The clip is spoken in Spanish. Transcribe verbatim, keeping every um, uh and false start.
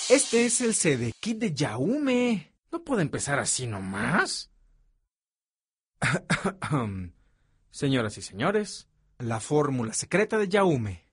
Este es el C D Kit de Jaume. ¿No puede empezar así nomás? Señoras y señores, la fórmula secreta de Jaume.